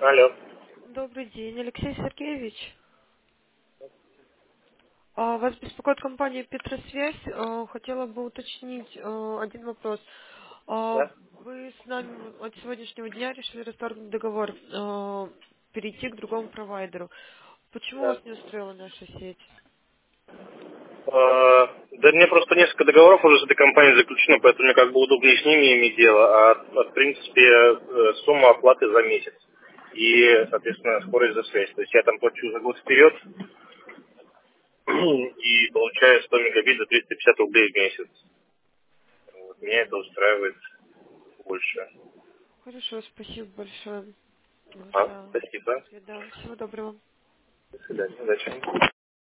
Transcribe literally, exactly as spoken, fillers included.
Алло. Добрый день, Алексей Сергеевич. А, Вас беспокоит компания Петросвязь. А, Хотела бы уточнить а, один вопрос. А, Да? Вы с нами от сегодняшнего дня решили расторгнуть договор, а, перейти к другому провайдеру. Почему Да. вас не устроила наша сеть? А, да мне просто несколько договоров уже с этой компанией заключено, поэтому мне как бы удобнее с ними иметь дело, а, а, в принципе э, сумма оплаты за месяц и, соответственно, скорость за связь. То есть я там плачу за год вперед и получаю сто мегабит за триста пятьдесят рублей в месяц. Вот, меня это устраивает больше. Хорошо, спасибо большое А, за спасибо. ответ. Да, всего доброго. До свидания. Удачи.